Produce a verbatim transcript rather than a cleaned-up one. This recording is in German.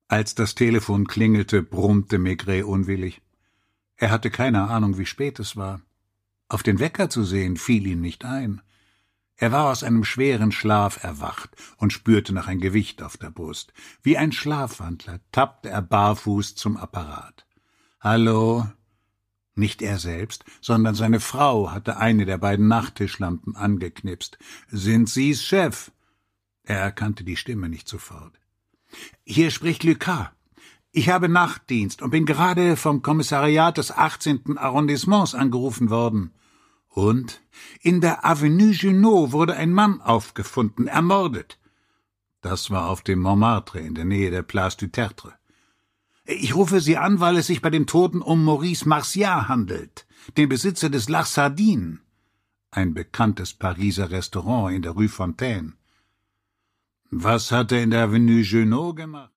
Als das Telefon klingelte, brummte Maigret unwillig. Er hatte keine Ahnung, wie spät es war. Auf den Wecker zu sehen, fiel ihm nicht ein. Er war aus einem schweren Schlaf erwacht und spürte noch ein Gewicht auf der Brust. Wie ein Schlafwandler tappte er barfuß zum Apparat. »Hallo?« Nicht er selbst, sondern seine Frau hatte eine der beiden Nachttischlampen angeknipst. »Sind Sie's Chef?« Er erkannte die Stimme nicht sofort. »Hier spricht Lucas. Ich habe Nachtdienst und bin gerade vom Kommissariat des achtzehnten Arrondissements angerufen worden.« »Und? In der Avenue Junot wurde ein Mann aufgefunden, ermordet.« »Das war auf dem Montmartre in der Nähe der Place du Tertre.« »Ich rufe Sie an, weil es sich bei dem Toten um Maurice Marciat handelt, den Besitzer des La Sardine, ein bekanntes Pariser Restaurant in der Rue Fontaine.« »Was hat er in der Avenue Junot gemacht?«